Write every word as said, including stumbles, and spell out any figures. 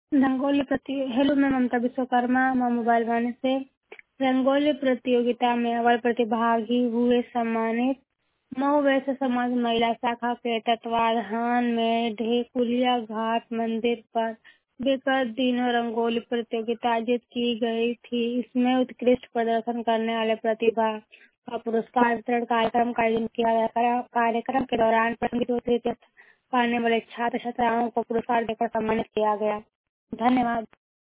रंगोली प्रति हेलो, मैं ममता विश्वकर्मा मां मोबाइल वाणी से। रंगोली प्रतियोगिता में अव्वल प्रतिभागी हुए सम्मानित मऊ वैश्य समाज महिला शाखा के तत्वाधान में ढेकुलिया घाट मंदिर पर विगत दिनों रंगोली प्रतियोगिता आयोजित की गई थी। इसमें उत्कृष्ट प्रदर्शन करने वाले प्रतिभा का पुरस्कार वितरण कार्यक्रम का आयोजन किया गया। कार्यक्रम के दौरान प्रथम द्वितीय तृतीय पाने वाले छात्र छात्राओं को पुरस्कार देकर सम्मानित किया गया। धन्यवाद।